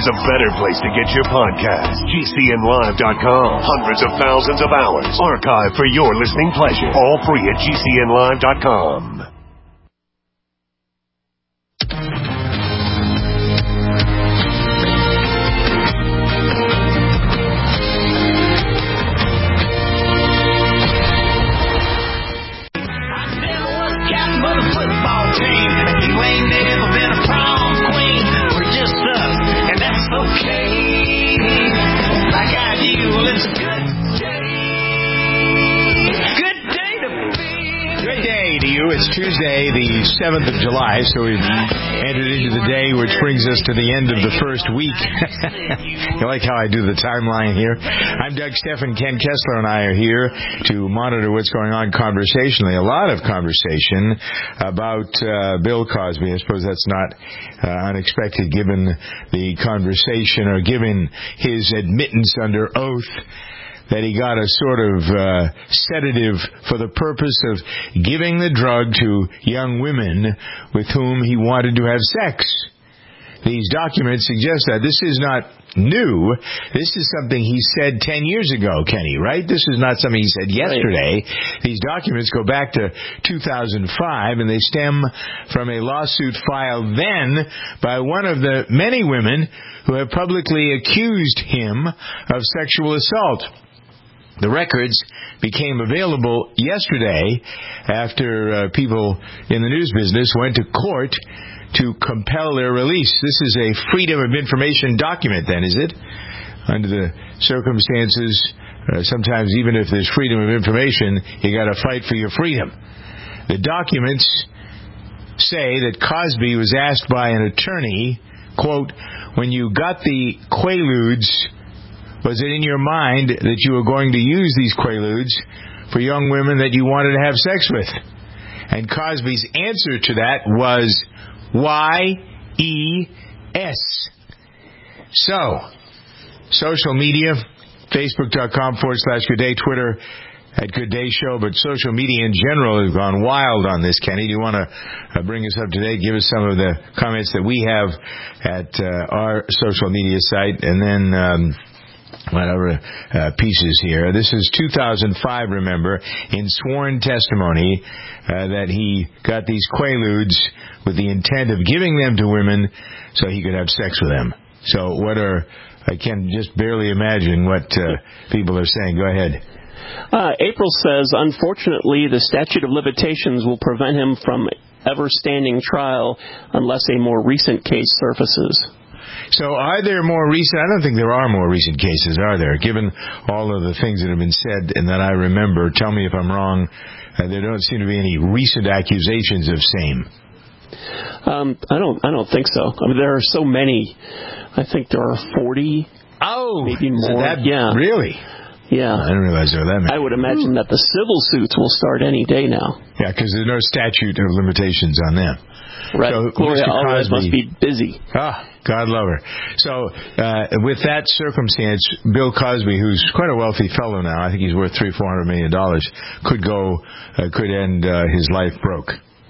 there's a better place to get your podcast. GCNlive.com. Hundreds of thousands of hours archived for your listening pleasure. All free at GCNlive.com. It's Tuesday, the 7th of July, so we've entered into the day, which brings us to the end of the first week. You like how I do the timeline here? I'm Doug Stephan. Ken Kessler and I are here to monitor what's going on conversationally. A lot of conversation about Bill Cosby. I suppose that's not unexpected given the conversation or given his admittance under oath that he got a sort of sedative for the purpose of giving the drug to young women with whom he wanted to have sex. These documents suggest that. This is not new. This is something he said 10 years ago, Kenny, right? This is not something he said yesterday. Right. These documents go back to 2005, and they stem from a lawsuit filed then by one of the many women who have publicly accused him of sexual assault. The records became available yesterday after people in the news business went to court to compel their release. This is a Freedom of Information document, then, is it? Under the circumstances, sometimes even if there's freedom of information, you got to fight for your freedom. The documents say that Cosby was asked by an attorney, quote, when you got the Quaaludes, was it in your mind that you were going to use these Quaaludes for young women that you wanted to have sex with? And Cosby's answer to that was Y-E-S. So, social media, Facebook.com/Good Day, Twitter at Good Day Show, but social media in general has gone wild on this. Kenny, do you want to bring us up to date? Give us some of the comments that we have at our social media site, and then whatever pieces here. This is 2005, remember, in sworn testimony that he got these Quaaludes with the intent of giving them to women so he could have sex with them. So I can just barely imagine what people are saying. Go ahead. April says, unfortunately, the statute of limitations will prevent him from ever standing trial unless a more recent case surfaces. So are there more recent? I don't think there are more recent cases, are there? Given all of the things that have been said and that I remember, tell me if I'm wrong, there don't seem to be any recent accusations of same. I don't think so. I mean, there are so many. I think there are 40. Oh, maybe more. Yeah. Really? Yeah. I didn't realize there were that many. I would imagine that the civil suits will start any day now. Yeah, because there's no statute of limitations on them. Right. So Gloria Allred must be busy. God love her. So, with that circumstance, Bill Cosby, who's quite a wealthy fellow now, I think he's worth $300-400 million, could end his life broke.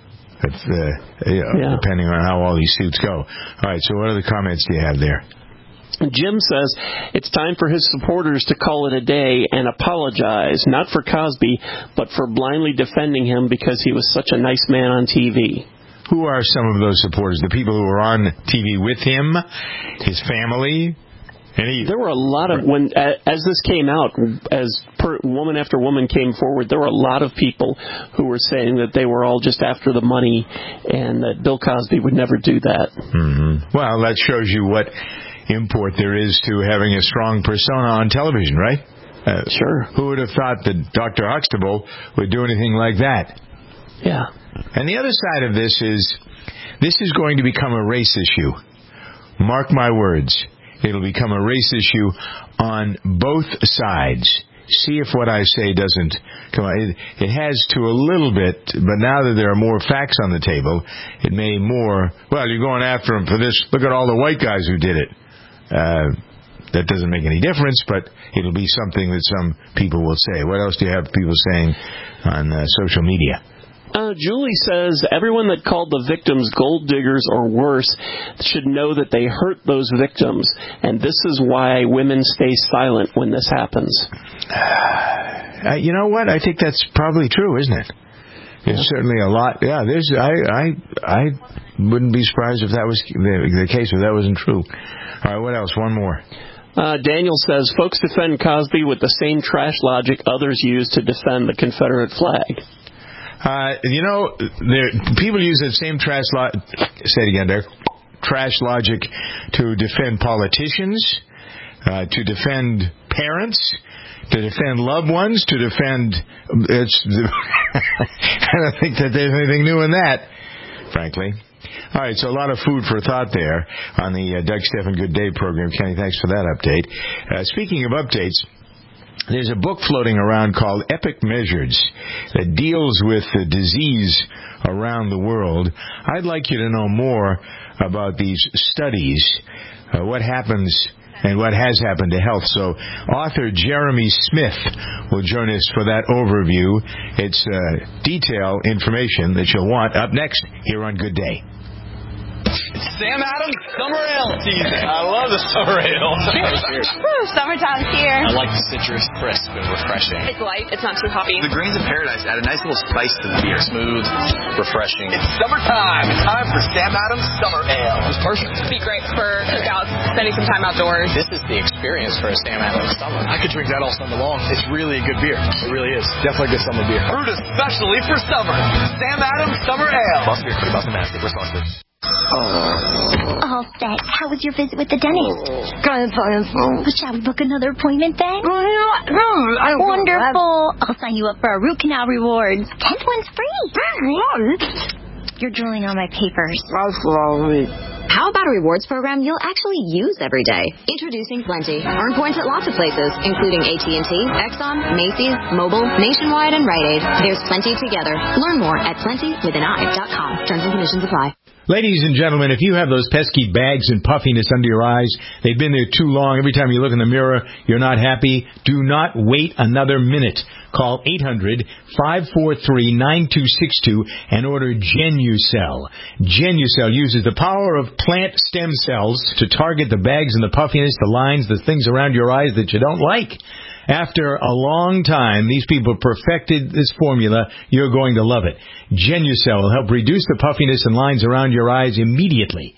Depending on how all these suits go. All right, so what other comments do you have there? Jim says it's time for his supporters to call it a day and apologize, not for Cosby, but for blindly defending him because he was such a nice man on TV. Who are some of those supporters? The people who were on TV with him? His family? There were a lot of, as this came out, woman after woman came forward, there were a lot of people who were saying that they were all just after the money and that Bill Cosby would never do that. Mm-hmm. Well, that shows you what import there is to having a strong persona on television, right? Sure. Who would have thought that Dr. Huxtable would do anything like that? Yeah. And the other side of this is going to become a race issue. Mark my words. It'll become a race issue on both sides. See if what I say doesn't come out. It has to a little bit, but now that there are more facts on the table, it may more, well, you're going after him for this. Look at all the white guys who did it. That doesn't make any difference, but it'll be something that some people will say. What else do you have people saying on social media? Julie says everyone that called the victims gold diggers or worse should know that they hurt those victims, and this is why women stay silent when this happens. You know what? I think that's probably true, isn't it? There's certainly a lot. Yeah, I wouldn't be surprised if that was the case, if that wasn't true. All right, what else? One more. Daniel says, folks defend Cosby with the same trash logic others use to defend the Confederate flag. People use that same trash logic. Say it again, Derek. Trash logic to defend politicians, to defend parents, to defend loved ones, to defend. I don't think that there's anything new in that, frankly. All right, so a lot of food for thought there on the Doug Stephan Good Day program. Kenny, thanks for that update. Speaking of updates, there's a book floating around called Epic Measures that deals with the disease around the world. I'd like you to know more about these studies, what happens and what has happened to health. So author Jeremy Smith will join us for that overview. It's detailed information that you'll want up next here on Good Day. It's Sam Adams Summer Ale season. I love the summer ale. Cheers. Woo, summertime's here. I like the citrus, crisp, and refreshing. It's light. It's not too hoppy. The grains of paradise add a nice little spice to the beer. Smooth, refreshing. It's summertime. It's time for Sam Adams Summer Ale. It's perfect. It'd be great for cookouts, spending some time outdoors. This is the experience for a Sam Adams summer. I could drink that all summer long. It's really a good beer. It really is. Definitely a good summer beer. Brewed especially for summer. Sam Adams Summer Ale. Boston Beer, Boston Mass, Wisconsin. All set. How was your visit with the dentist? Shall we book another appointment then? Wonderful. I'll sign you up for our root canal rewards. 10th one's free. You're drooling on my papers. How about a rewards program you'll actually use every day? Introducing Plenty. Earn points at lots of places, including AT&T, Exxon, Macy's, Mobile, Nationwide, and Rite Aid. There's plenty together. Learn more at plentywithani.com. Terms and conditions apply. Ladies and gentlemen, if you have those pesky bags and puffiness under your eyes, they've been there too long. Every time you look in the mirror, you're not happy. Do not wait another minute. Call 800-543-9262 and order Genucel. Genucel uses the power of plant stem cells to target the bags and the puffiness, the lines, the things around your eyes that you don't like. After a long time, these people perfected this formula. You're going to love it. Genucel will help reduce the puffiness and lines around your eyes immediately.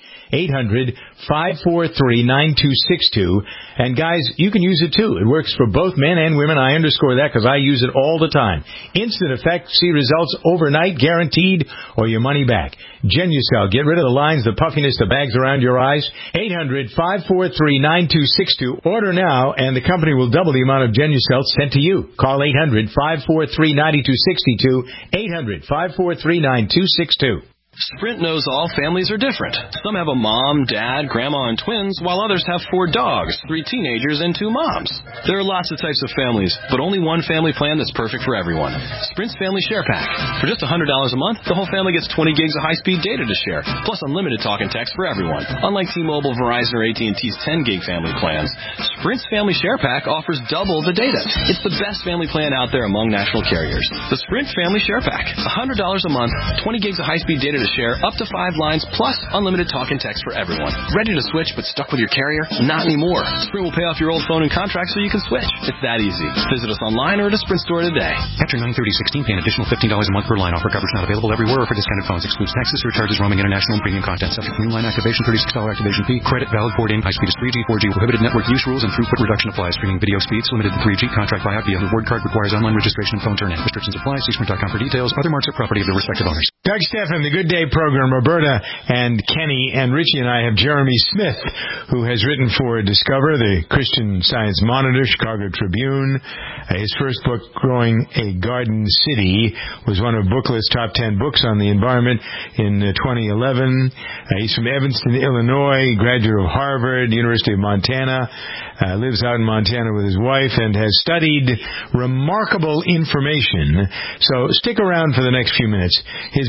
800-543-9262. And guys, you can use it too. It works for both men and women. I underscore that because I use it all the time. Instant effect. See results overnight, guaranteed, or your money back. Genucel. Get rid of the lines, the puffiness, the bags around your eyes. 800-543-9262. Order now, and the company will double the amount of Genucel sent to you. Call 800-543-9262. 800-543-9262. Sprint knows all families are different. Some have a mom, dad, grandma, and twins, while others have 4 dogs, 3 teenagers, and 2 moms. There are lots of types of families, but only one family plan that's perfect for everyone. Sprint's Family Share Pack. For just $100 a month, the whole family gets 20 gigs of high-speed data to share, plus unlimited talk and text for everyone. Unlike T-Mobile, Verizon, or AT&T's 10-gig family plans, Sprint's Family Share Pack offers double the data. It's the best family plan out there among national carriers. The Sprint Family Share Pack. $100 a month, 20 gigs of high-speed data to share, up to 5 lines, plus unlimited talk and text for everyone. Ready to switch but stuck with your carrier? Not anymore. Sprint will pay off your old phone and contract so you can switch. It's that easy. Visit us online or at a Sprint store today. After 9/30/16, pay an additional $15 a month per line. Offer coverage not available everywhere or for discounted phones. Excludes taxes, surcharges, roaming, international, and premium content. Subject to new line activation, $36 activation fee. Credit valid for in high speed is 3G, 4G. Prohibited network use rules and throughput reduction applies. Streaming video speeds limited to 3G. Contract buyout via the word card requires online registration and phone turn-in. Restrictions apply. See Sprint.com for details. Other marks are property of the respective owners. Doug Stephan, the Good Day program. Roberta and Kenny and Richie and I have Jeremy Smith, who has written for Discover, the Christian Science Monitor, Chicago Tribune. His first book, Growing a Garden City, was one of Booklist's top 10 books on the environment in 2011. He's from Evanston, Illinois, graduate of Harvard, University of Montana, lives out in Montana with his wife, and has studied remarkable information. So stick around for the next few minutes. His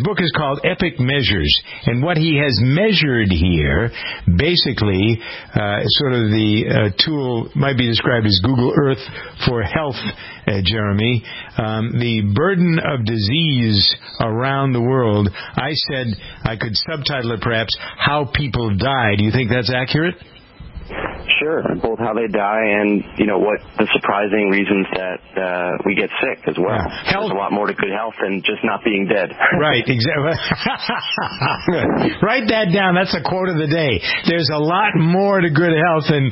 book is called Epic Measures, and what he has measured here, basically, sort of the tool might be described as Google Earth for health, Jeremy. The burden of disease around the world. I said I could subtitle it perhaps, How People Die. Do you think that's accurate? Sure, both how they die and, what the surprising reasons that we get sick as well. Yeah. There's a lot more to good health than just not being dead. Right, exactly. Write that down. That's a quote of the day. There's a lot more to good health than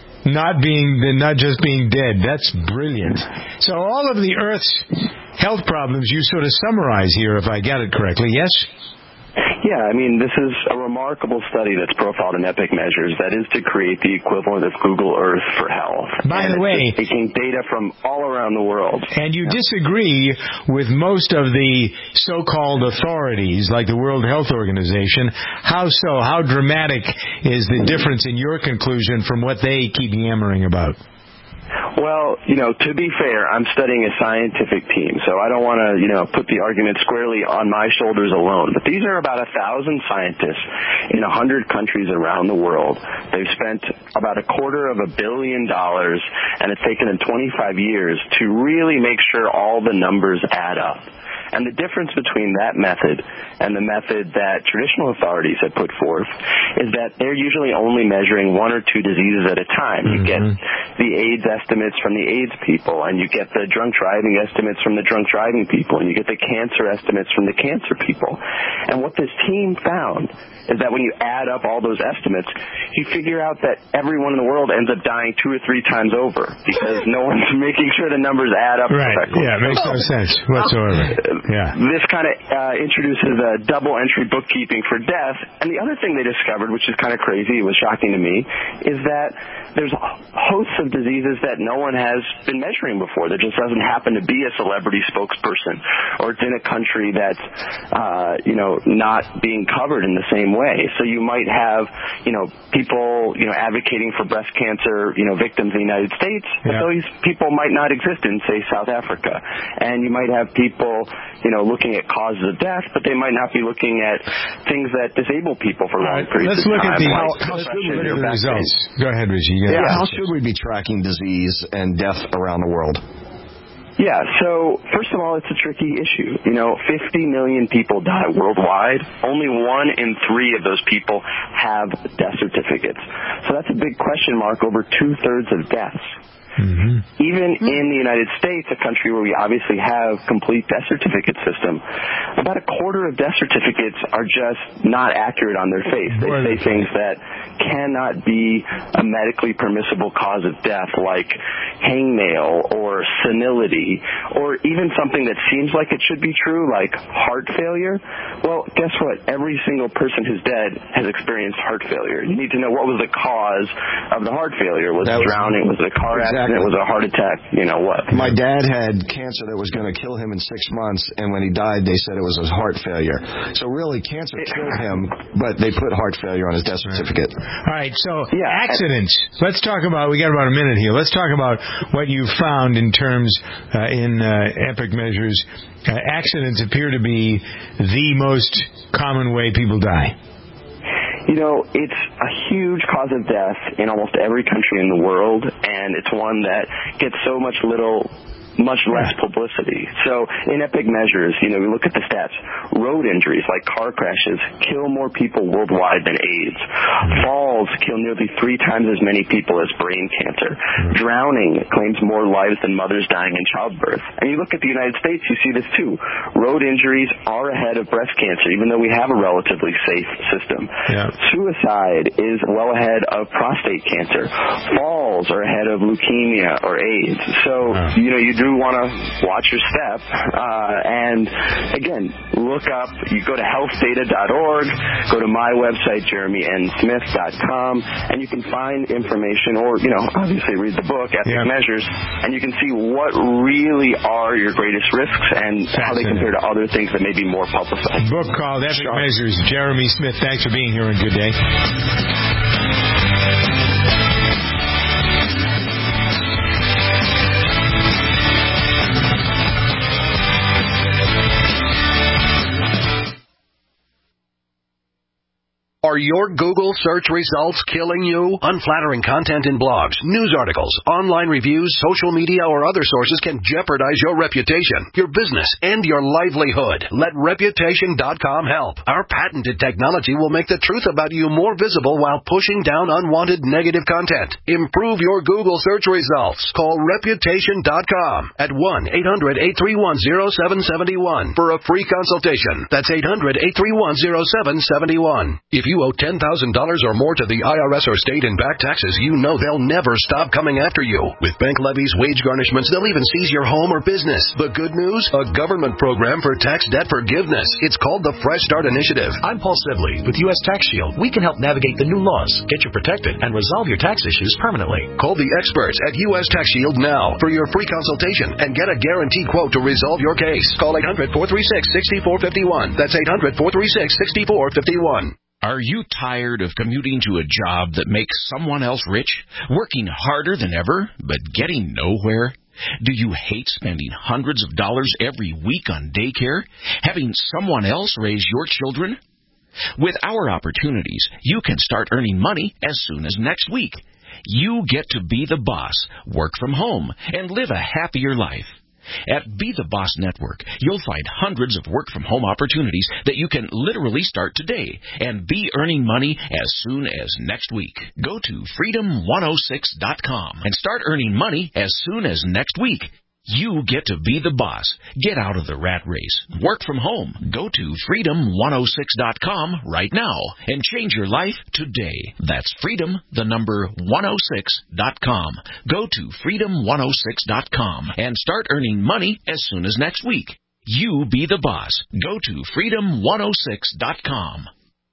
not just being dead. That's brilliant. So all of the Earth's health problems you sort of summarize here, if I get it correctly, yes? Yeah, this is a remarkable study that's profiled in Epic Measures. That is to create the equivalent of Google Earth for health. By the way, taking data from all around the world. And you disagree with most of the so-called authorities, like the World Health Organization. How so? How dramatic is the difference in your conclusion from what they keep yammering about? Well, to be fair, I'm studying a scientific team, so I don't want to, put the argument squarely on my shoulders alone. But these are about 1,000 scientists in 100 countries around the world. They've spent about $250 million, and it's taken them 25 years to really make sure all the numbers add up. And the difference between that method and the method that traditional authorities have put forth is that they're usually only measuring one or two diseases at a time. You get the AIDS estimates from the AIDS people, and you get the drunk driving estimates from the drunk driving people, and you get the cancer estimates from the cancer people. And what this team found is that when you add up all those estimates, you figure out that everyone in the world ends up dying 2 or 3 times over because no one's making sure the numbers add up correctly. Yeah, it makes no sense whatsoever. Yeah. This kind of introduces a double-entry bookkeeping for death. And the other thing they discovered, which is kind of crazy, it was shocking to me, is that there's hosts of diseases that no one has been measuring before. There just doesn't happen to be a celebrity spokesperson, or it's in a country that's, not being covered in the same way. So you might have, people, advocating for breast cancer, victims in the United States, but those people might not exist in, say, South Africa. And you might have people, looking at causes of death, but they might not be looking at things that disable people for long periods of time. Let's look at the results. Go ahead, Richie. How should we be tracking disease and death around the world? Yeah, so first of all, it's a tricky issue. 50 million people die worldwide. Only 1 in 3 of those people have death certificates. So that's a big question mark over 2/3 of deaths. Even in the United States, a country where we obviously have complete death certificate system, about 1/4 of death certificates are just not accurate on their face. They say things that cannot be a medically permissible cause of death, like hangnail or senility, or even something that seems like it should be true, like heart failure. Well, guess what? Every single person who's dead has experienced heart failure. You need to know what was the cause of the heart failure. Was it drowning? Was it a car accident? Was it a heart attack? What? My dad had cancer that was going to kill him in 6 months, and when he died, they said it was his heart failure. So really, cancer killed him, but they put heart failure on his death certificate. All right, so accidents. Let's talk about, we got about a minute here. Let's talk about what you found in terms, in Epic Measures. Accidents appear to be the most common way people die. It's a huge cause of death in almost every country in the world, and it's one that gets so much less publicity. So in Epic Measures, we look at the stats. Road injuries like car crashes kill more people worldwide than AIDS. Falls kill nearly 3 times as many people as brain cancer. Drowning claims more lives than mothers dying in childbirth. And you look at the United States, you see this too. Road injuries are ahead of breast cancer, even though we have a relatively safe system. Suicide is well ahead of prostate cancer. Falls are ahead of leukemia or AIDS. So, you do want to watch your step, and again, look up, you go to healthdata.org, go to my website, jeremynsmith.com, and you can find information, or, obviously read the book, Epic Measures, and you can see what really are your greatest risks and how they compare to other things that may be more publicized. Book called Epic Measures. Jeremy Smith, thanks for being here, and good day. Are your Google search results killing you? Unflattering content in blogs, news articles, online reviews, social media, or other sources can jeopardize your reputation, your business, and your livelihood. Let Reputation.com help. Our patented technology will make the truth about you more visible while pushing down unwanted negative content. Improve your Google search results. Call Reputation.com at 1-800-831-0771 for a free consultation. That's 800-831-0771. If you owe $10,000 or more to the IRS or state in back taxes, you know they'll never stop coming after you. With bank levies, wage garnishments, they'll even seize your home or business. The good news? A government program for tax debt forgiveness. It's called the Fresh Start Initiative. I'm Paul Sibley with U.S. Tax Shield. We can help navigate the new laws, get you protected, and resolve your tax issues permanently. Call the experts at U.S. Tax Shield now for your free consultation and get a guaranteed quote to resolve your case. Call 800-436-6451. That's 800-436-6451. Are you tired of commuting to a job that makes someone else rich, working harder than ever, but getting nowhere? Do you hate spending hundreds of dollars every week on daycare, having someone else raise your children? With our opportunities, you can start earning money as soon as next week. You get to be the boss, work from home, and live a happier life. At Be the Boss Network, you'll find hundreds of work-from-home opportunities that you can literally start today and be earning money as soon as next week. Go to freedom106.com and start earning money as soon as next week. You get to be the boss. Get out of the rat race. Work from home. Go to freedom106.com right now and change your life today. That's freedom106.com. Go to freedom106.com and start earning money as soon as next week. You be the boss. Go to freedom106.com.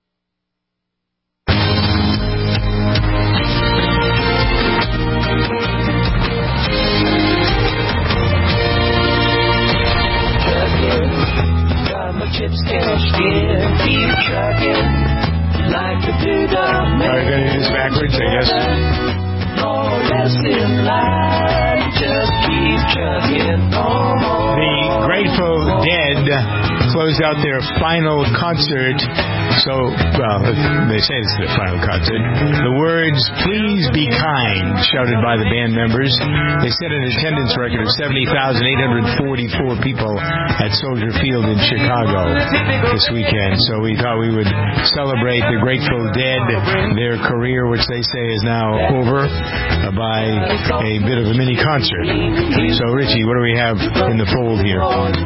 Chips cashed in, keep trucking, like the big dog. Are we going to do this backwards, I guess? More or less in line, just keep trucking on. The Grateful Dead closed out their final concert. So, well, they say it's their final concert. The words, "Please be kind," shouted by the band members. They set an attendance record of 70,844 people at Soldier Field in Chicago this weekend. So we thought we would celebrate the Grateful Dead, their career, which they say is now over, by a bit of a mini concert. So, Richie, what do we have in the fold here?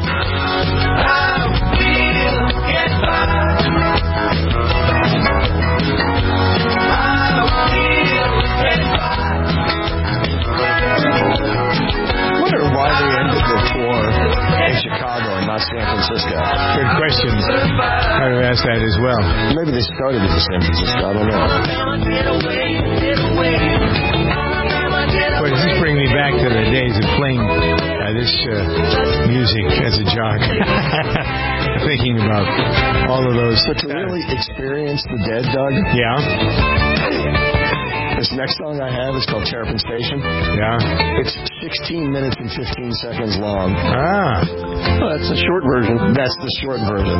Chicago and not San Francisco? Good question. I would ask that as well. Maybe they started at San Francisco. I don't know. Boy, does this bring me back to the days of playing this music as a jock. Thinking about all of those. But to really experience the Dead, Doug? Yeah. This next song I have is called Terrapin Station. Yeah. It's 16 minutes and 15 seconds long. Ah. Well, that's the short version. That's the short version.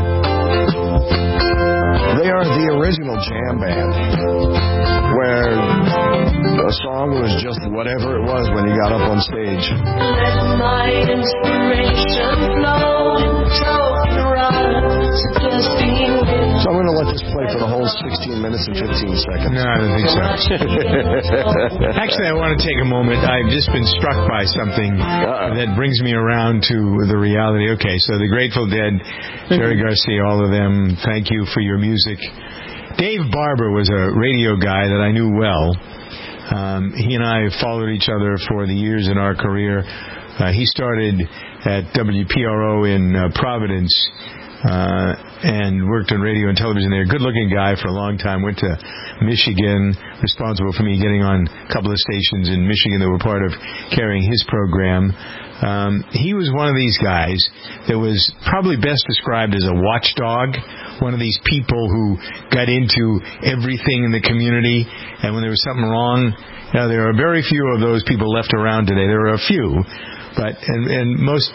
They are the original jam band, where a song was just whatever it was when you got up on stage. Let my inspiration flow in token rhymes, suggesting. So I'm going to let this play for the whole 16 minutes and 15 seconds. No, I don't think so. Actually, I want to take a moment. I've just been struck by something that brings me around to the reality. Okay, so the Grateful Dead, Jerry Garcia, all of them, thank you for your music. Dave Barber was a radio guy that I knew well. He and I followed each other for the years in our career. He started at WPRO in Providence, and worked on radio and television there. Good-looking guy for a long time. Went to Michigan, responsible for me getting on a couple of stations in Michigan that were part of carrying his program. He was one of these guys that was probably best described as a watchdog, one of these people who got into everything in the community, and when there was something wrong, there are very few of those people left around today. There are a few, but and most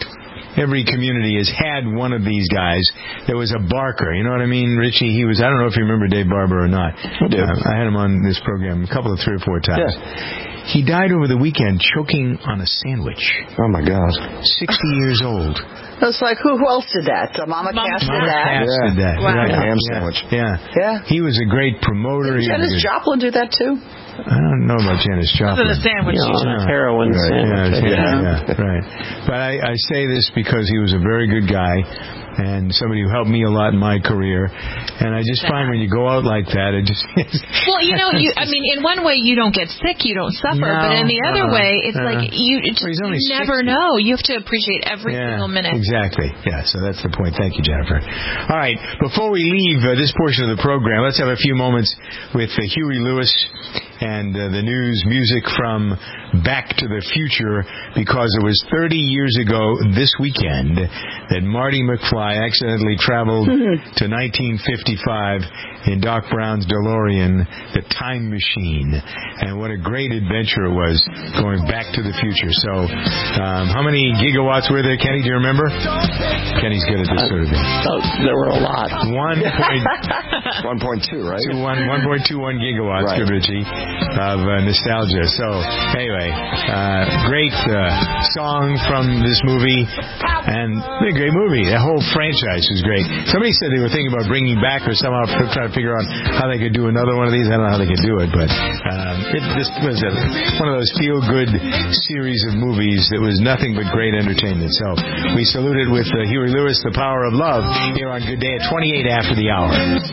every community has had one of these guys that was a barker. You know what I mean, Richie? He was. I don't know if you remember Dave Barber or not. I do. I had him on this program a couple of 3 or 4 times. Yeah. He died over the weekend choking on a sandwich. Oh my God. 60 years old. It's like, who else did that? Mama Cass did that. Cass did that. Wow. Right. Ham sandwich. Yeah. He was a great promoter. Did Janis Joplin do that too? I don't know about Janis Joplin. Other than sandwich. Heroin sandwich. Right. But I say this because he was a very good guy and somebody who helped me a lot in my career. And I just find when you go out like that, it just... Well, in one way you don't get sick, you don't suffer, but in the other way, it's like you never know. You have to appreciate every single minute. Exactly. Yeah, so that's the point. Thank you, Jennifer. All right, before we leave this portion of the program, let's have a few moments with Huey Lewis and the news music from Back to the Future, because it was 30 years ago this weekend that Marty McFly accidentally traveled to 1955 in Doc Brown's DeLorean, the time machine. And what a great adventure it was going back to the future. So how many gigawatts were there, Kenny? Do you remember? Kenny's good at this sort of thing. There were a lot. 1.2, right? 1.21 gigawatts, right. Richie, of nostalgia. So anyway, great song from this movie, and a great movie. The whole franchise was great. Somebody said they were thinking about bringing back or somehow trying to figure out how they could do another one of these. I don't know how they could do it, but this was one of those feel-good series of movies that was nothing but great entertainment. So we salute it with Huey Lewis, The Power of Love, here on Good Day at 28 after the hour.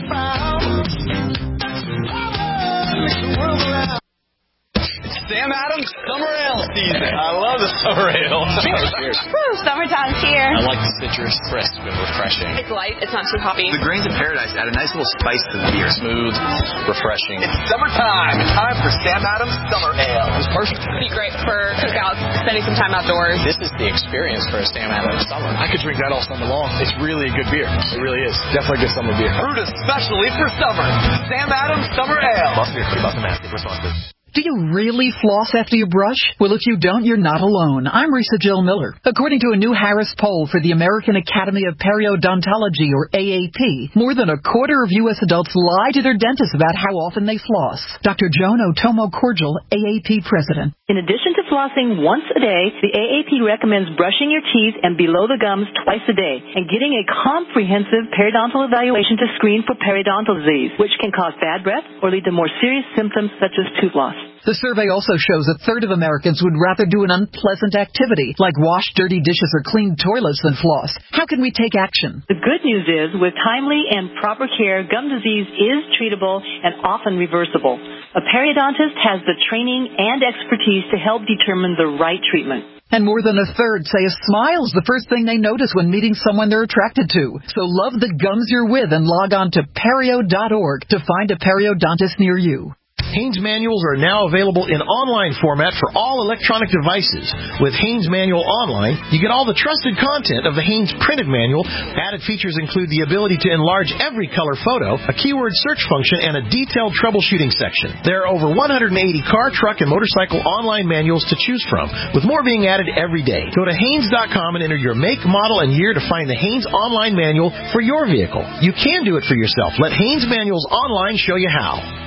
Sam Adams Summer Ale season. I love the summer ale. Cheers. Woo, summertime's here. I like the citrus, crisp and refreshing. It's light. It's not too hoppy. The grains of paradise add a nice little spice to the beer. Smooth, refreshing. It's summertime. It's time for Sam Adams Summer Ale. It's perfect. It'd be great for cookouts, spending some time outdoors. This is the experience for a Sam Adams Summer. I could drink that all summer long. It's really a good beer. It really is. Definitely a good summer beer. Brewed especially for summer. Sam Adams Summer Ale. Must be a pretty about the massive responses. Do you really floss after you brush? Well, if you don't, you're not alone. I'm Risa Jill Miller. According to a new Harris poll for the American Academy of Periodontology, or AAP, more than a quarter of U.S. adults lie to their dentists about how often they floss. Dr. Joan Otomo Cordial, AAP president. In addition to flossing once a day, the AAP recommends brushing your teeth and below the gums twice a day and getting a comprehensive periodontal evaluation to screen for periodontal disease, which can cause bad breath or lead to more serious symptoms such as tooth loss. The survey also shows a third of Americans would rather do an unpleasant activity, like wash dirty dishes or clean toilets, than floss. How can we take action? The good news is, with timely and proper care, gum disease is treatable and often reversible. A periodontist has the training and expertise to help determine the right treatment. And more than a third say a smile is the first thing they notice when meeting someone they're attracted to. So love the gums you're with and log on to perio.org to find a periodontist near you. Haynes manuals are now available in online format for all electronic devices. With Haynes Manual Online, you get all the trusted content of the Haynes printed manual. Added features include the ability to enlarge every color photo, a keyword search function, and a detailed troubleshooting section. There are over 180 car, truck, and motorcycle online manuals to choose from, with more being added every day. Go to Haynes.com and enter your make, model, and year to find the Haynes online manual for your vehicle. You can do it for yourself. Let Haynes Manuals Online show you how.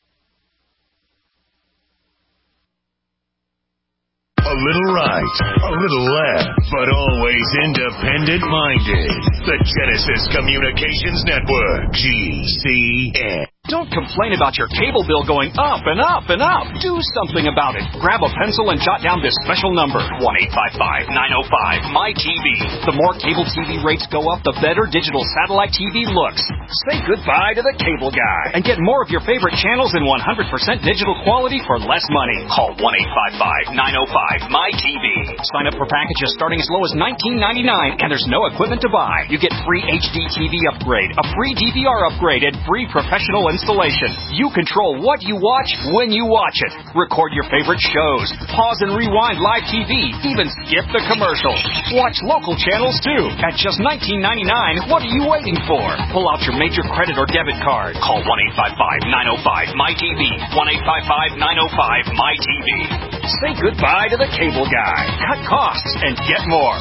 A little right, a little left, but always independent-minded. The Genesis Communications Network, GCN. Don't complain about your cable bill going up and up and up. Do something about it. Grab a pencil and jot down this special number, 1-855-905-MY-TV. The more cable TV rates go up, the better digital satellite TV looks. Say goodbye to the cable guy and get more of your favorite channels in 100% digital quality for less money. Call 1-855-905-MY-TV. Sign up for packages starting as low as $19.99, and there's no equipment to buy. You get free HD TV upgrade, a free DVR upgrade, and free professional installation. installation. You control what you watch when you watch it. Record your favorite shows. Pause and rewind live TV. Even skip the commercials. Watch local channels too. At just $19.99, what are you waiting for? Pull out your major credit or debit card. Call 1-855-905-MyTV. 1-855-905-MyTV. Say goodbye to the cable guy. Cut costs and get more.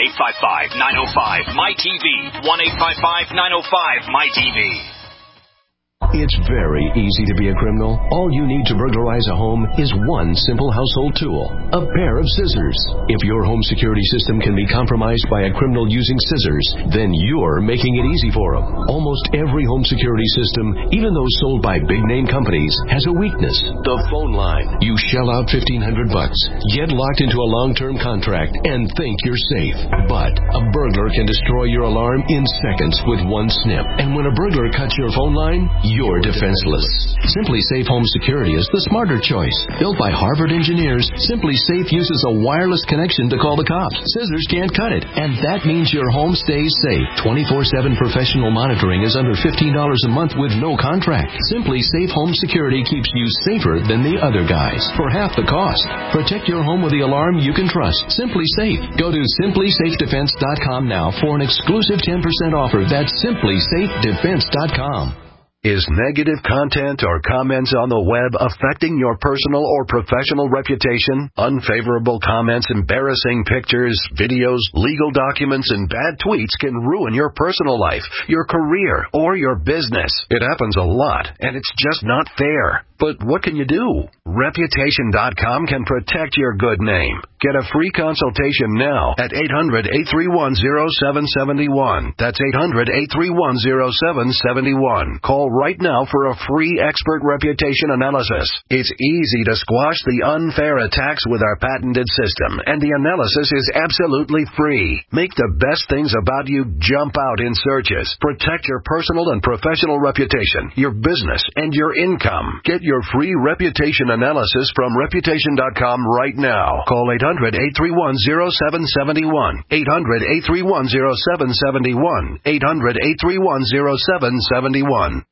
1-855-905-MyTV. 1-855-905-MyTV. It's very easy to be a criminal. All you need to burglarize a home is one simple household tool, a pair of scissors. If your home security system can be compromised by a criminal using scissors, then you're making it easy for them. Almost every home security system, even those sold by big-name companies, has a weakness, the phone line. You shell out $1,500, get locked into a long-term contract, and think you're safe. But a burglar can destroy your alarm in seconds with one snip. And when a burglar cuts your phone line, you're defenseless. Simply Safe Home Security is the smarter choice. Built by Harvard engineers, Simply Safe uses a wireless connection to call the cops. Scissors can't cut it, and that means your home stays safe. 24/7 professional monitoring is under $15 a month with no contract. Simply Safe Home Security keeps you safer than the other guys for half the cost. Protect your home with the alarm you can trust. Simply Safe. Go to simplysafedefense.com now for an exclusive 10% offer. That's simplysafedefense.com. Is negative content or comments on the web affecting your personal or professional reputation? Unfavorable comments, embarrassing pictures, videos, legal documents, and bad tweets can ruin your personal life, your career, or your business. It happens a lot, and it's just not fair. But what can you do? Reputation.com can protect your good name. Get a free consultation now at 800-831-0771. That's 800-831-0771. Call right now for a free expert reputation analysis. It's easy to squash the unfair attacks with our patented system, and the analysis is absolutely free. Make the best things about you jump out in searches. Protect your personal and professional reputation, your business, and your income. Get your free reputation analysis from Reputation.com right now. Call 800-831-0771. 800-831-0771. 800-831-0771.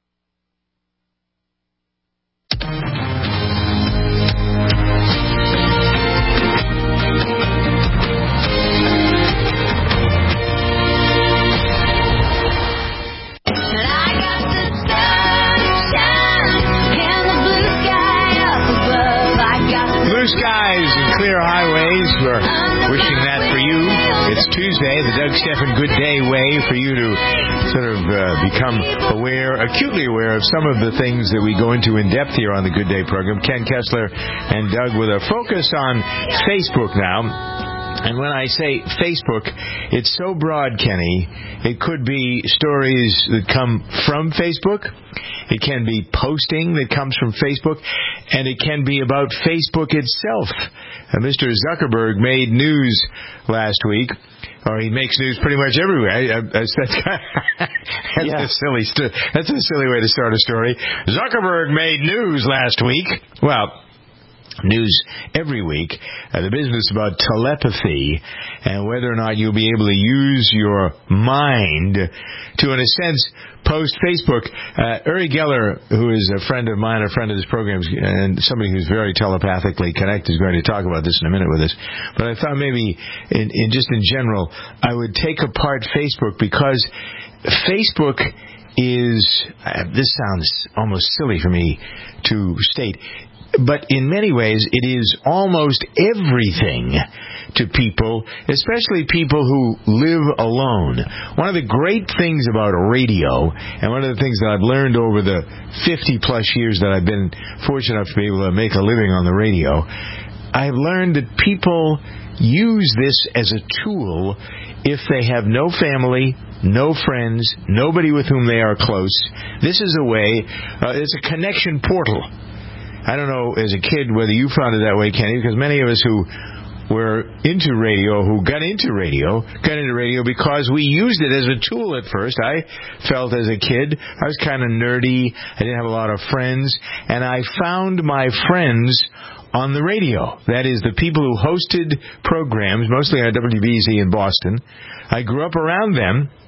Skies and clear highways. We're wishing that for you. It's Tuesday, the Doug Stephan Good Day way for you to sort of become acutely aware of some of the things that we go into in depth here on the Good Day program. Ken Kessler and Doug with a focus on Facebook now. And when I say Facebook, it's so broad, Kenny. It could be stories that come from Facebook. It can be posting that comes from Facebook. And it can be about Facebook itself. Mr. Zuckerberg made news last week. Or he makes news pretty much everywhere. That's a silly way to start a story. Zuckerberg made news last week. Well, news every week, the business about telepathy and whether or not you'll be able to use your mind to, in a sense, post Facebook. Uri Geller, who is a friend of mine, a friend of this program, and somebody who's very telepathically connected, is going to talk about this in a minute with us. But I thought maybe, in general, I would take apart Facebook because Facebook is, this sounds almost silly for me to state, but in many ways, it is almost everything to people, especially people who live alone. One of the great things about radio, and one of the things that I've learned over the 50-plus years that I've been fortunate enough to be able to make a living on the radio, I've learned that people use this as a tool if they have no family, no friends, nobody with whom they are close. This is a way, it's a connection portal. I don't know, as a kid, whether you found it that way, Kenny, because many of us who were into radio, who got into radio because we used it as a tool at first. I felt as a kid, I was kind of nerdy. I didn't have a lot of friends. And I found my friends on the radio. That is, the people who hosted programs, mostly on WBZ in Boston. I grew up around them.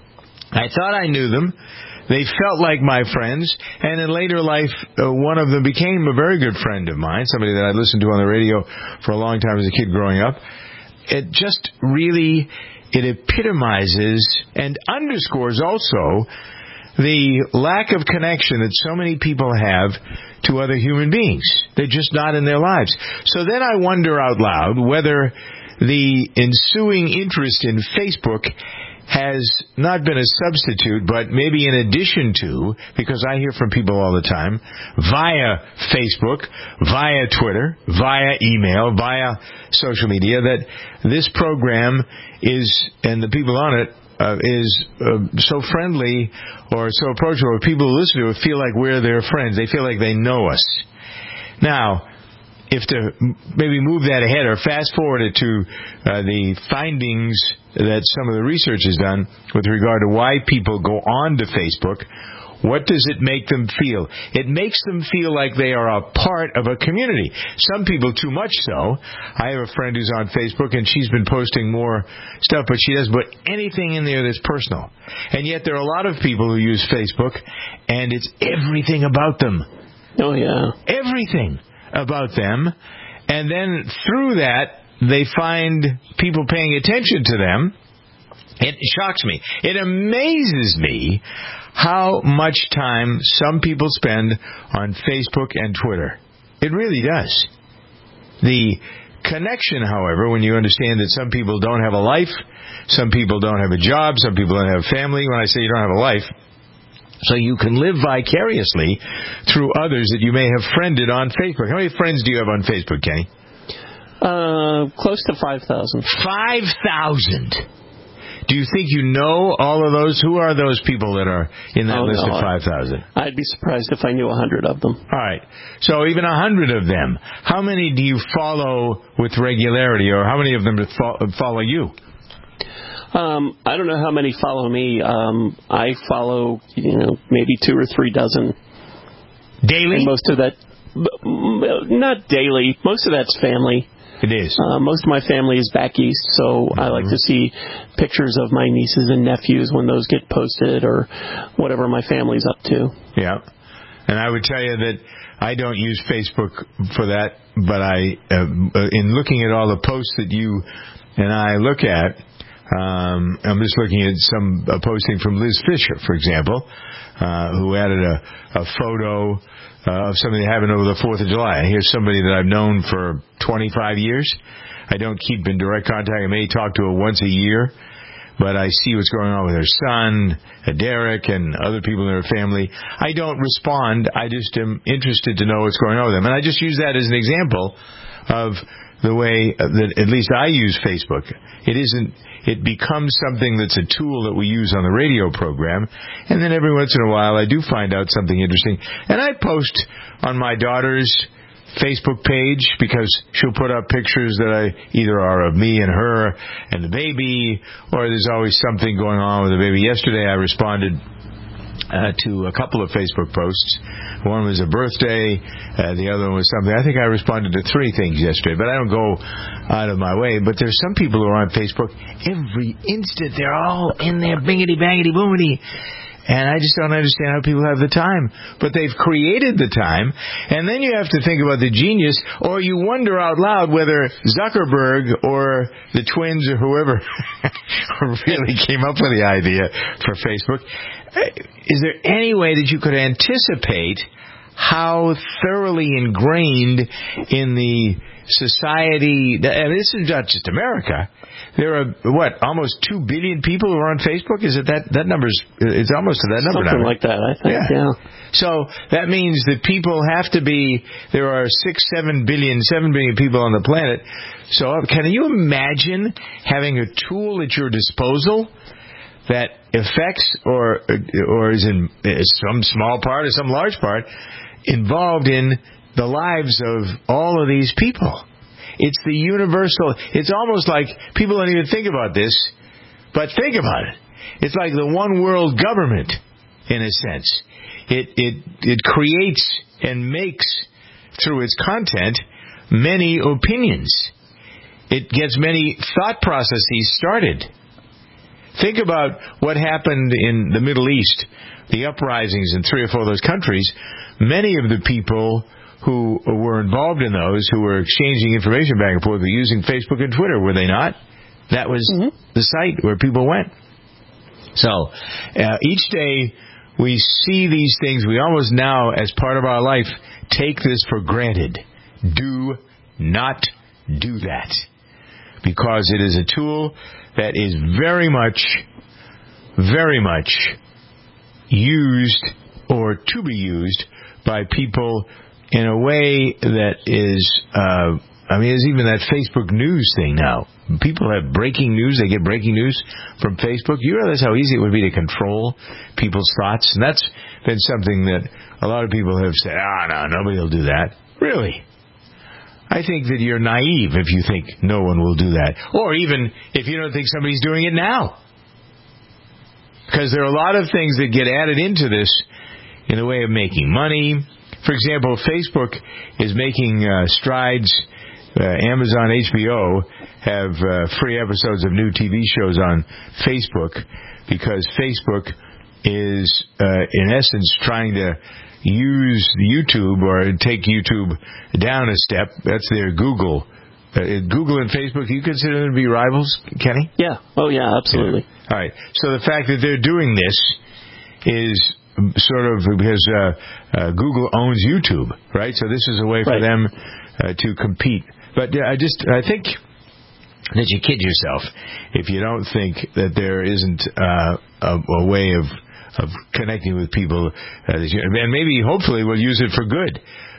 I thought I knew them. They felt like my friends, and in later life, one of them became a very good friend of mine, somebody that I listened to on the radio for a long time as a kid growing up. It just really, it epitomizes and underscores also the lack of connection that so many people have to other human beings. They're just not in their lives. So then I wonder out loud whether the ensuing interest in Facebook has not been a substitute, but maybe in addition to, because I hear from people all the time, via Facebook, via Twitter, via email, via social media, that this program is, and the people on it, is so friendly or so approachable. People who listen to it feel like we're their friends. They feel like they know us. Now, if to maybe move that ahead or fast forward it to the findings that some of the research has done with regard to why people go on to Facebook, what does it make them feel? It makes them feel like they are a part of a community. Some people too much so. I have a friend who's on Facebook, and she's been posting more stuff, but she doesn't put anything in there that's personal. And yet there are a lot of people who use Facebook, and it's everything about them. Oh, yeah. Everything about them. And then through that, they find people paying attention to them. It shocks me. It amazes me how much time some people spend on Facebook and Twitter. It really does. The connection, however, when you understand that some people don't have a life, some people don't have a job, some people don't have a family. When I say you don't have a life, so you can live vicariously through others that you may have friended on Facebook. How many friends do you have on Facebook, Kenny? Close to 5,000. 5,000. Do you think you know all of those? Who are those people that are in that list of 5,000? I'd be surprised if I knew 100 of them. All right. So even 100 of them. How many do you follow with regularity, or how many of them follow you? I don't know how many follow me. I follow, maybe 2 or 3 dozen. Daily? And most of that, not daily. Most of that's family. It is. Most of my family is back east, so I like to see pictures of my nieces and nephews when those get posted or whatever my family's up to. Yeah. And I would tell you that I don't use Facebook for that, but in looking at all the posts that you and I look at, I'm just looking at some posting from Liz Fisher, for example, who added a photo of something that happened over the 4th of July. Here's somebody that I've known for 25 years. I don't keep in direct contact. I may talk to her once a year, but I see what's going on with her son, Derek, and other people in her family. I don't respond. I just am interested to know what's going on with them. And I just use that as an example of the way that at least I use Facebook. It becomes something that's a tool that we use on the radio program, and then every once in a while I do find out something interesting. And I post on my daughter's Facebook page because she'll put up pictures that either are of me and her and the baby, or there's always something going on with the baby. Yesterday I responded to a couple of Facebook posts. One was a birthday, the other one was something. I think I responded to 3 things yesterday, but I don't go out of my way. But there's some people who are on Facebook every instant. They're all in there, bingity, bangity, boomity. And I just don't understand how people have the time. But they've created the time, and then you have to think about the genius, or you wonder out loud whether Zuckerberg or the twins or whoever really came up with the idea for Facebook. Is there any way that you could anticipate how thoroughly ingrained in the society, and this is not just America, there are, almost 2 billion people who are on Facebook? Is it that number's, it's almost to that number now. Something like that, I think, yeah. So that means that people have to be, there are 7 billion people on the planet. So can you imagine having a tool at your disposal that affects or is in some small part or some large part involved in the lives of all of these people? It's the universal. It's almost like people don't even think about this, but think about it. It's like the one world government, in a sense. It creates and makes, through its content, many opinions. It gets many thought processes started. Think about what happened in the Middle East, the uprisings in 3 or 4 of those countries. Many of the people who were involved in those, who were exchanging information back and forth, were using Facebook and Twitter, were they not? That was the site where people went. So, each day we see these things, we almost now, as part of our life, take this for granted. Do not do that. Because it is a tool that is very much used, or to be used, by people in a way that is, there's even that Facebook news thing now. People have breaking news. They get breaking news from Facebook. You realize how easy it would be to control people's thoughts? And that's been something that a lot of people have said, no, nobody will do that. Really? I think that you're naive if you think no one will do that. Or even if you don't think somebody's doing it now. Because there are a lot of things that get added into this in the way of making money. For example, Facebook is making strides. Amazon, HBO have free episodes of new TV shows on Facebook because Facebook is, in essence, trying to use YouTube or take YouTube down a step. That's their Google. Google and Facebook, do you consider them to be rivals, Kenny? Yeah. Oh, yeah, absolutely. Yeah. All right. So the fact that they're doing this is sort of because Google owns YouTube, right? So this is a way for them to compete. But I think that you kid yourself if you don't think that there isn't a way of connecting with people, and maybe hopefully we'll use it for good.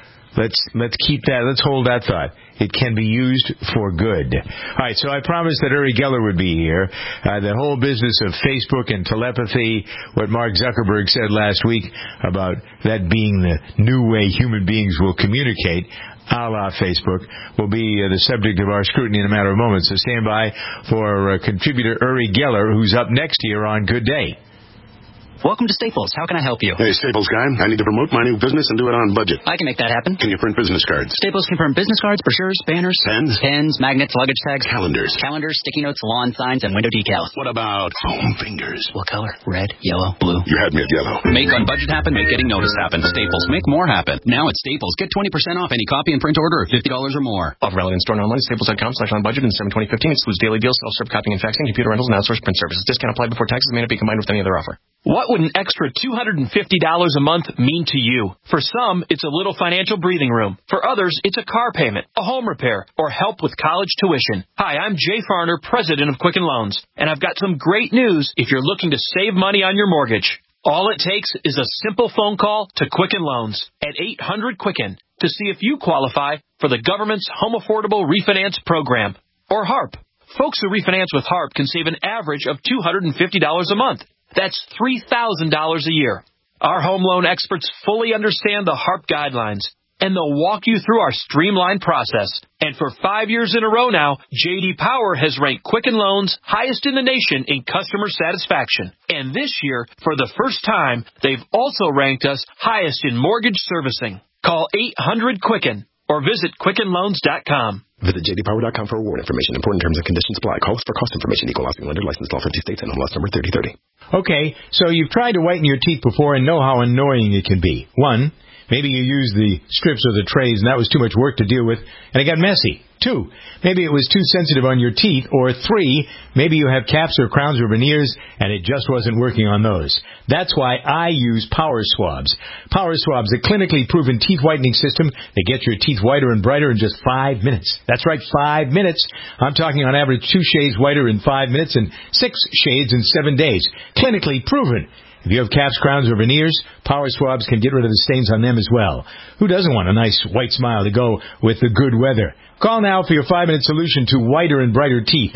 Let's keep that. Let's hold that thought. It can be used for good. All right, so I promised that Uri Geller would be here. The whole business of Facebook and telepathy, what Mark Zuckerberg said last week about that being the new way human beings will communicate, a la Facebook, will be the subject of our scrutiny in a matter of moments. So stand by for contributor Uri Geller, who's up next here on Good Day. Welcome to Staples. How can I help you? Hey, Staples guy. I need to promote my new business and do it on budget. I can make that happen. Can you print business cards? Staples can print business cards, brochures, banners, pens, magnets, luggage tags, calendars, sticky notes, lawn signs, and window decals. What about foam fingers? What color? Red, yellow, blue? You had me at yellow. Make on budget happen. Make getting noticed happen. Staples. Make more happen. Now at Staples, get 20% off any copy and print order of $50 or more. Offer valid in store and online at staples.com/on-budget and 7/2015. Excludes daily deals, self-serve copying and faxing, computer rentals, and outsourced print services. Discount applied before taxes. May not be combined with any other offer. What would an extra $250 a month mean to you? For some, it's a little financial breathing room. For others, it's a car payment, a home repair, or help with college tuition. Hi, I'm Jay Farner, president of Quicken Loans, and I've got some great news if you're looking to save money on your mortgage. All it takes is a simple phone call to Quicken Loans at 800-QUICKEN to see if you qualify for the government's Home Affordable Refinance Program, or HARP. Folks who refinance with HARP can save an average of $250 a month. That's $3,000 a year. Our home loan experts fully understand the HARP guidelines, and they'll walk you through our streamlined process. And for 5 years in a row now, J.D. Power has ranked Quicken Loans highest in the nation in customer satisfaction. And this year, for the first time, they've also ranked us highest in mortgage servicing. Call 800-QUICKEN or visit QuickenLoans.com. Visit jdpower.com for award information. Important terms and conditions apply. Call us for cost information. Equal housing lender. Licensed all 50 states and MLS number 3030. Okay, so you've tried to whiten your teeth before and know how annoying it can be. 1, maybe you used the strips or the trays and that was too much work to deal with and it got messy. 2, maybe it was too sensitive on your teeth. Or 3, maybe you have caps or crowns or veneers and it just wasn't working on those. That's why I use Power Swabs. Power Swabs, a clinically proven teeth whitening system that gets your teeth whiter and brighter in just 5 minutes. That's right, 5 minutes. I'm talking on average 2 shades whiter in 5 minutes and 6 shades in 7 days. Clinically proven. If you have caps, crowns, or veneers, Power Swabs can get rid of the stains on them as well. Who doesn't want a nice white smile to go with the good weather? Call now for your 5-minute solution to whiter and brighter teeth.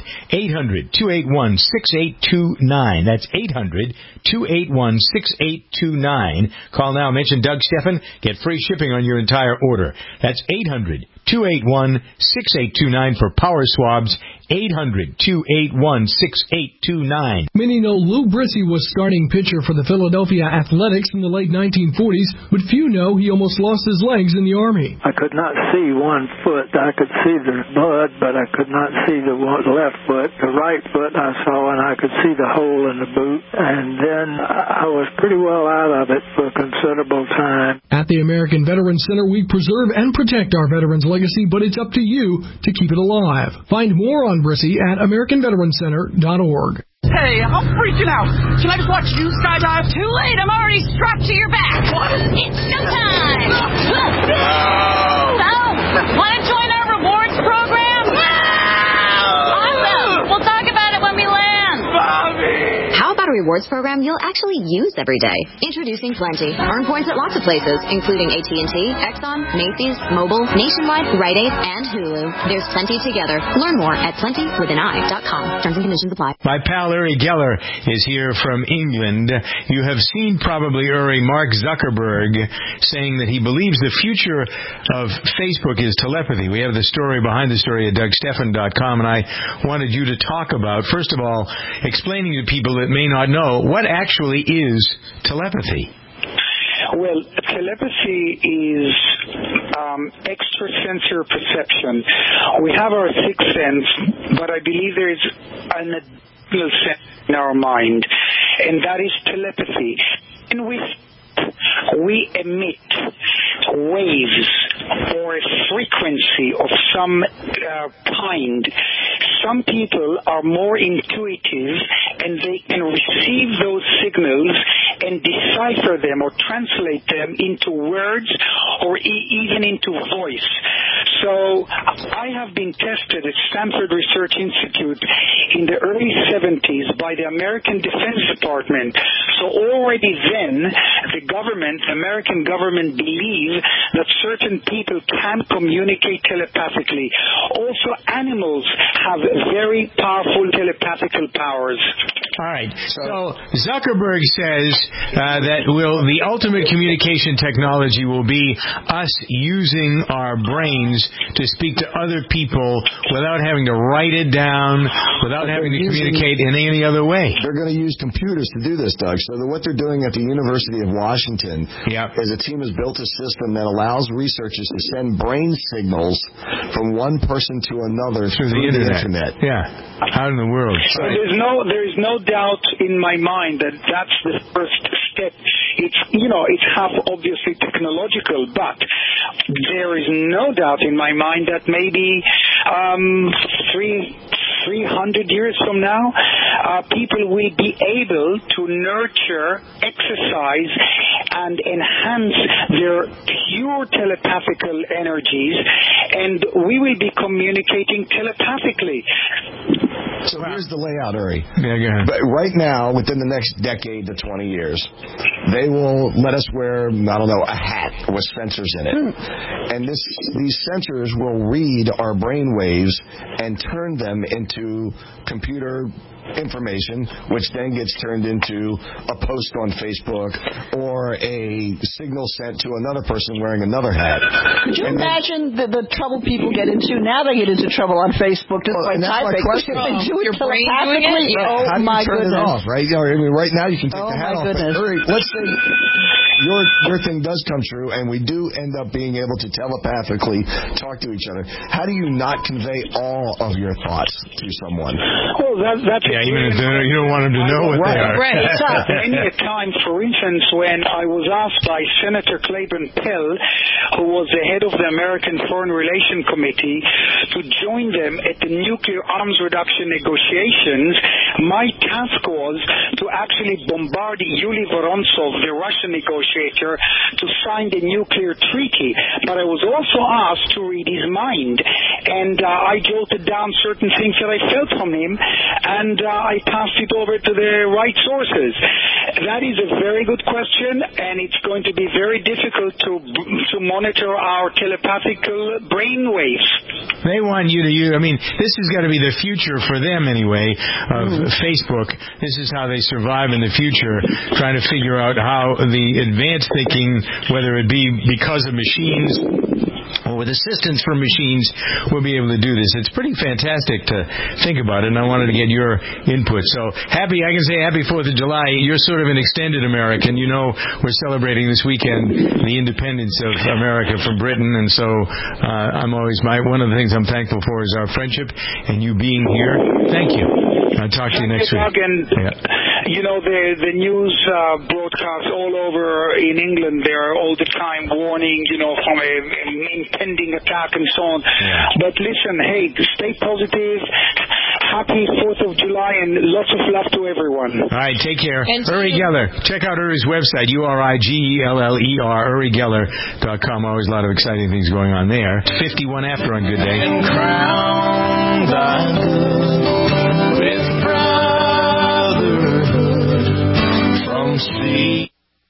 800-281-6829. That's 800-281-6829. Call now. Mention Doug Stephan. Get free shipping on your entire order. That's 800-281-6829 for Power Swabs. 800-281-6829. Many know Lou Brissy was starting pitcher for the Philadelphia Athletics in the late 1940s, but few know he almost lost his legs in the Army. I could not see one foot. I could see the blood, but I could not see the left foot. The right foot I saw, and I could see the hole in the boot. And then I was pretty well out of it for a considerable time. At the American Veterans Center, we preserve and protect our veterans' legacy, but it's up to you to keep it alive. Find more on Brissy at AmericanVeteransCenter.org. Hey, I'm freaking out. Can I just watch you skydive? Too late. I'm already strapped to your back. What? It's showtime. No. So, want to join our rewards program? No. Awesome. We'll talk about it when we land. Bobby. How about a rewards program you'll actually use every day? Introducing Plenty. Earn points at lots of places, including AT&T, Exxon, Macy's, Mobile, Nationwide, Rite Aid, and Hulu. There's plenty together. Learn more at plentywithani.com. Terms and conditions apply. My pal Uri Geller is here from England. You have seen probably, Uri, Mark Zuckerberg saying that he believes the future of Facebook is telepathy. We have the story behind the story at DougStephan.com, and I wanted you to talk about, first of all, explaining to people that may not know, what actually is telepathy? Well, telepathy is extrasensory perception. We have our sixth sense, but I believe there is an additional sense in our mind, and that is telepathy. And we emit waves or a frequency of some kind. Some people are more intuitive and they can receive those signals and decipher them or translate them into words or even into voice. So I have been tested at Stanford Research Institute in the early 70s by the American Defense Department. So already then, the American government believed that certain people can communicate telepathically. Also, animals have very powerful telepathical powers. All right. So Zuckerberg says that the ultimate communication technology will be us using our brains to speak to other people without having to write it down, without having to communicate in any other way. They're going to use computers to do this, Doug. So what they're doing at the University of Washington is a team has built a system that allows researchers to send brain signals from one person to another through the internet. Yeah. Out in the world. So there's no doubt in my mind that that's the first step. It's half obviously technological, but there is no doubt in my mind that maybe 300 years from now, people will be able to nurture, exercise, and enhance their pure telepathical energies, and we will be communicating telepathically. So here's the layout, Uri. Yeah, go ahead. But right now, within the next decade to 20 years, they will let us wear, a hat with sensors in it. And these sensors will read our brain waves and turn them into computer information, which then gets turned into a post on Facebook or a signal sent to another person wearing another hat. Could you imagine the trouble people get into? Now they get into trouble on Facebook just by typing. They do it telepathically. Oh, how do you my turn goodness. it off, right? I mean, right now you can take the hat off. Goodness. But let's say your thing does come true, and we do end up being able to telepathically talk to each other. How do you not convey all of your thoughts to someone? Well, that's even if you don't want them to know what they are. Right. Many a time, for instance, when I was asked by Senator Claiborne Pell, who was the head of the American Foreign Relations Committee, to join them at the nuclear arms reduction negotiations, my task was to actually bombard Yuli Vorontsov, the Russian negotiator, to sign the nuclear treaty. But I was also asked to read his mind, and I jotted down certain things that I felt from him, and I passed it over to the right sources. That is a very good question, and it's going to be very difficult to monitor our telepathical brain waves. They want you to use, this has got to be the future for them anyway, of Facebook. This is how they survive in the future, trying to figure out how the advanced thinking, whether it be because of machines Well, with assistance from machines, we'll be able to do this. It's pretty fantastic to think about it, and I wanted to get your input. So I can say happy 4th of July. You're sort of an extended American. You know, we're celebrating this weekend the independence of America from Britain, and so one of the things I'm thankful for is our friendship and you being here. Thank you. I'll talk to you next week. You know, the news broadcasts all over in England, they're all the time warning, from an impending attack and so on. Yeah. But listen, hey, stay positive. Happy 4th of July and lots of love to everyone. All right, take care. Uri Geller. Check out Uri's website, URIGELLER, UriGeller.com. Always a lot of exciting things going on there. 51 after on Good Day. And crowned by with brotherhood from sea.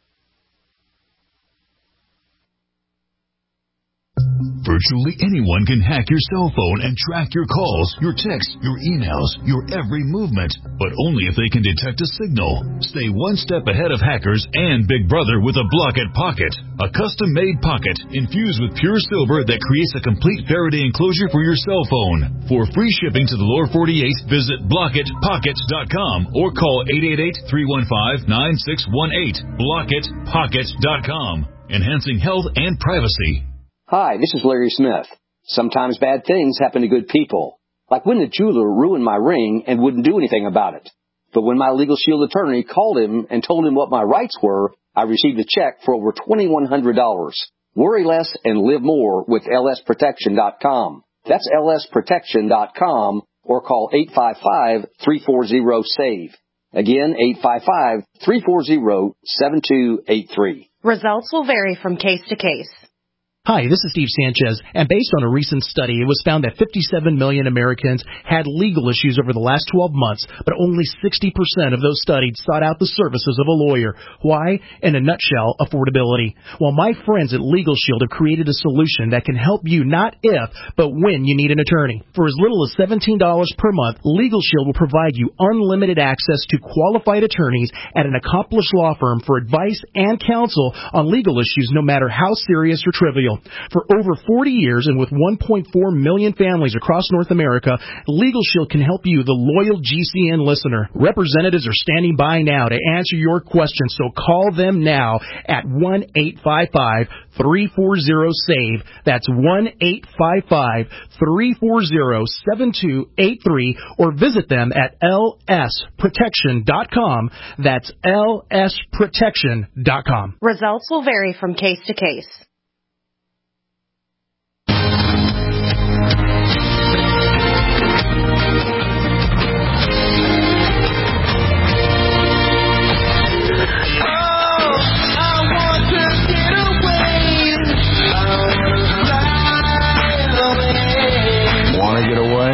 Virtually anyone can hack your cell phone and track your calls, your texts, your emails, your every movement, but only if they can detect a signal. Stay one step ahead of hackers and Big Brother with a Blockit Pocket, a custom-made pocket infused with pure silver that creates a complete Faraday enclosure for your cell phone. For free shipping to the lower 48, visit BlockitPockets.com or call 888-315-9618. BlockitPockets.com, enhancing health and privacy. Hi, this is Larry Smith. Sometimes bad things happen to good people, like when the jeweler ruined my ring and wouldn't do anything about it. But when my Legal Shield attorney called him and told him what my rights were, I received a check for over $2,100. Worry less and live more with lsprotection.com. That's lsprotection.com or call 855-340-SAVE. Again, 855-340-7283. Results will vary from case to case. Hi, this is Steve Sanchez, and based on a recent study, it was found that 57 million Americans had legal issues over the last 12 months, but only 60% of those studied sought out the services of a lawyer. Why? In a nutshell, affordability. Well, my friends at Legal Shield have created a solution that can help you not if, but when you need an attorney. For as little as $17 per month, Legal Shield will provide you unlimited access to qualified attorneys at an accomplished law firm for advice and counsel on legal issues, no matter how serious or trivial. For over 40 years and with 1.4 million families across North America, Legal Shield can help you, the loyal GCN listener. Representatives are standing by now to answer your questions, so call them now at 1-855-340-SAVE. That's 1-855-340-7283, or visit them at lsprotection.com. That's lsprotection.com. Results will vary from case to case. Want to get away?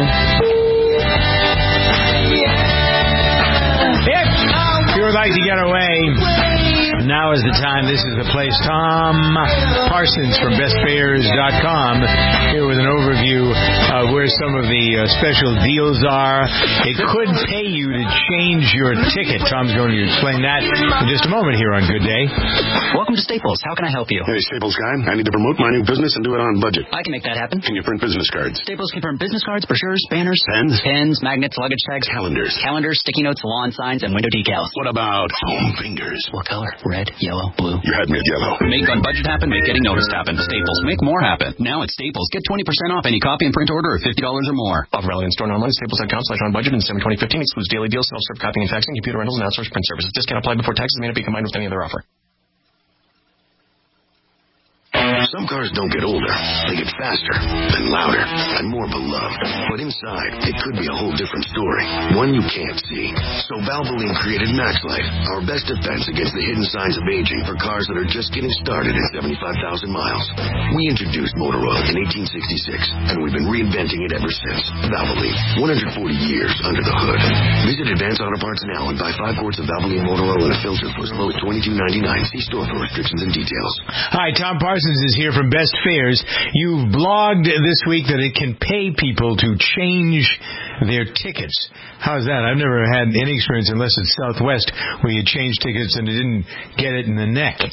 If you would like to get away, now is the time. This is the place. Tom Parsons from bestfares.com here with an overview of where some of the special deals are. It could pay you to change your ticket. Tom's going to explain that in just a moment here on Good Day. Welcome to Staples. How can I help you? Hey, Staples guy. I need to promote my new business and do it on budget. I can make that happen. Can you print business cards? Staples can print business cards, brochures, banners, pens, magnets, luggage tags, calendars, sticky notes, lawn signs, and window decals. What about foam fingers? What color? Red, yellow, blue. You had me at yellow. Make on budget happen, make getting noticed happen. Staples, make more happen. Now at Staples, get 20% off any copy and print order of $50 or more. Offer valid in store and online. Staples.com/on budget in December 2015. Excludes daily deals, self-serve copying and faxing, computer rentals, and outsourced print services. Discount applied before taxes. May not be combined with any other offer. Some cars don't get older. They get faster and louder and more beloved. But inside, it could be a whole different story. One you can't see. So Valvoline created MaxLight, our best defense against the hidden signs of aging for cars that are just getting started at 75,000 miles. We introduced motor oil in 1866, and we've been reinventing it ever since. Valvoline, 140 years under the hood. Visit Advance Auto Parts now and buy 5 quarts of Valvoline motor oil and a filter for as low as $22.99. See store for restrictions and details. Hi, Tom Parsons is here from Best Fares. You've blogged this week that it can pay people to change their tickets. How's that? I've never had any experience unless it's Southwest where you change tickets and it didn't get it in the neck.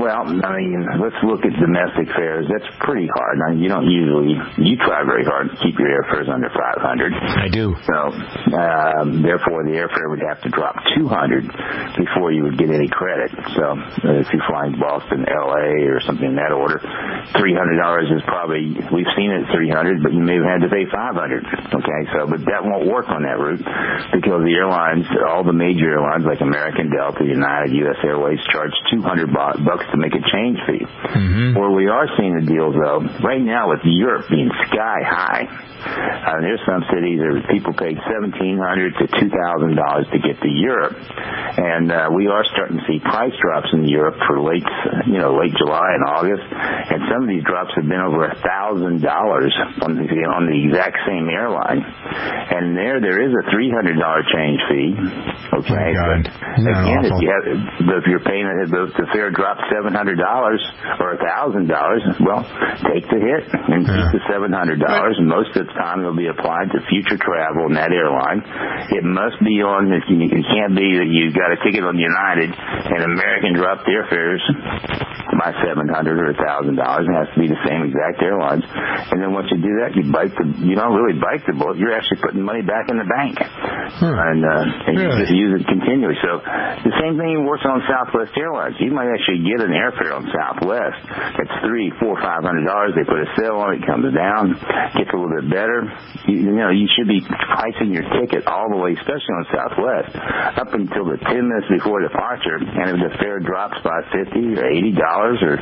Well, I mean, let's look at domestic fares. That's pretty hard. Now, you try very hard to keep your airfares under $500. I do. So, therefore, the airfare would have to drop $200 before you would get any credit. So, if you're flying Boston, L.A., or something in that order, $300 is probably, we've seen it at $300, but you may have had to pay $500. Okay, so, but that won't work on that route because the airlines, all the major airlines like American, Delta, United, U.S. Airways charge $200 to make a change fee. Mm-hmm. Where we are seeing the deals, though, right now with Europe being sky high, there's some cities where people paid $1,700 to $2,000 to get to Europe, and we are starting to see price drops in Europe for late July and August, and some of these drops have been over $1,000 on the exact same airline, and there is a $300 change fee. Okay, again, if you're paying the fare drops $700 or $1,000, well, take the hit and keep the $700. And most of the time, it'll be applied to future travel in that airline. It must be on. It can't be that you got a ticket on United and American dropped their fares by $700 or $1,000. It has to be the same exact airlines. And then once you do that, you don't really bite the bullet. You're actually putting money back in the bank, and you just use it continually. So the same thing works on Southwest Airlines. You might actually get an airfare on Southwest that's $300, $400, $500. They put a sale on it, comes down, gets a little bit better. You should be pricing your ticket all the way, especially on Southwest, up until the 10 minutes before departure. And if the fare drops by $50 or $80, or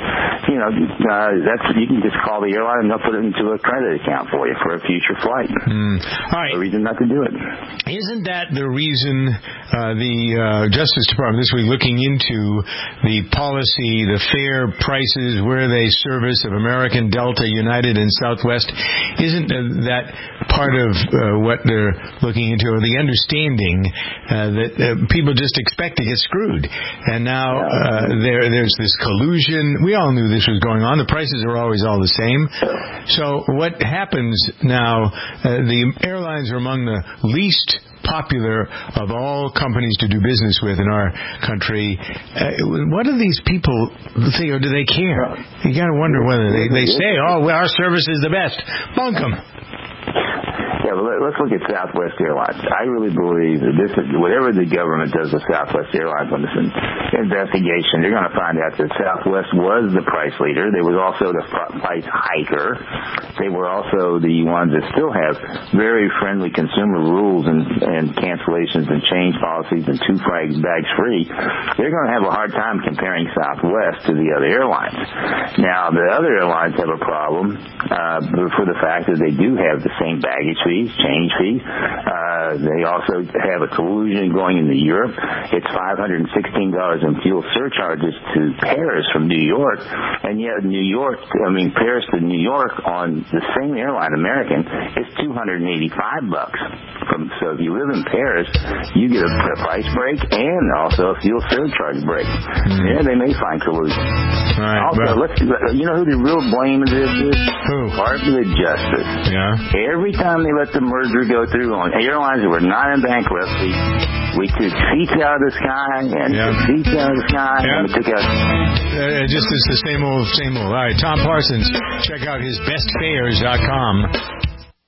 you can just call the airline and they'll put it into a credit account for you for a future flight. All right. No reason not to do it. Isn't that the reason the Justice Department this week looking into the policy, the fare prices, where they service of American, Delta, United, and Southwest? Isn't that part of what they're looking into, or the understanding that people just expect to get screwed? And now there's this collusion. We all knew this was going on. The prices are always all the same. So what happens now, the airlines are among the least popular of all companies to do business with in our country. What do these people think, or do they care? You got to wonder whether they say, our service is the best. Bunk them. Yeah, well, let's look at Southwest Airlines. I really believe that whatever the government does with Southwest Airlines on this investigation, they're going to find out that Southwest was the price leader. They was also the price hiker. They were also the ones that still have very friendly consumer rules and cancellations and change policies and 2 bags free. They're going to have a hard time comparing Southwest to the other airlines. Now, the other airlines have a problem for the fact that they do have the same baggage fees, change fees. They also have a collusion going into Europe. It's $516 in fuel surcharges to Paris from New York, and yet Paris to New York on the same airline, American, is $285. So if you live in Paris, you get a price break and also a fuel surcharge break. Yeah, they may find collusion. Right, also, you know who the real blame is? Who? Department of Justice. Yeah. Every time they let the merger go through on airlines that were not in bankruptcy, we took seats out of the sky and seats out of the sky, and we took out. Just it's the same old. All right, Tom Parsons. Check out his bestfares.com.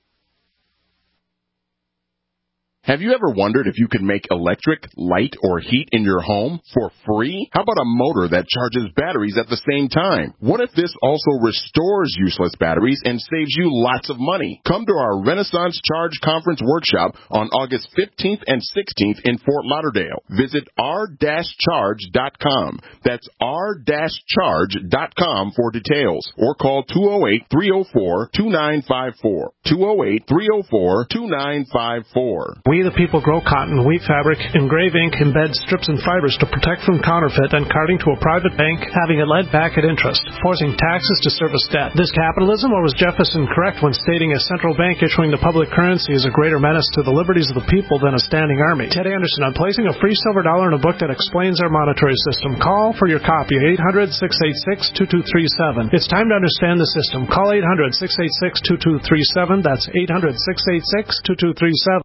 Have you ever wondered if you could make electric, light, or heat in your home for free? How about a motor that charges batteries at the same time? What if this also restores useless batteries and saves you lots of money? Come to our Renaissance Charge Conference Workshop on August 15th and 16th in Fort Lauderdale. Visit r-charge.com. That's r-charge.com for details. Or call 208-304-2954. 208-304-2954. We the people grow cotton, weave fabric, engrave ink, embed strips and fibers to protect from counterfeit and carting to a private bank, having it lent back at interest, forcing taxes to service debt. This capitalism, or was Jefferson correct when stating a central bank issuing the public currency is a greater menace to the liberties of the people than a standing army? Ted Anderson, I'm placing a free silver dollar in a book that explains our monetary system. Call for your copy at 800-686-2237. It's time to understand the system. Call 800-686-2237. That's 800-686-2237.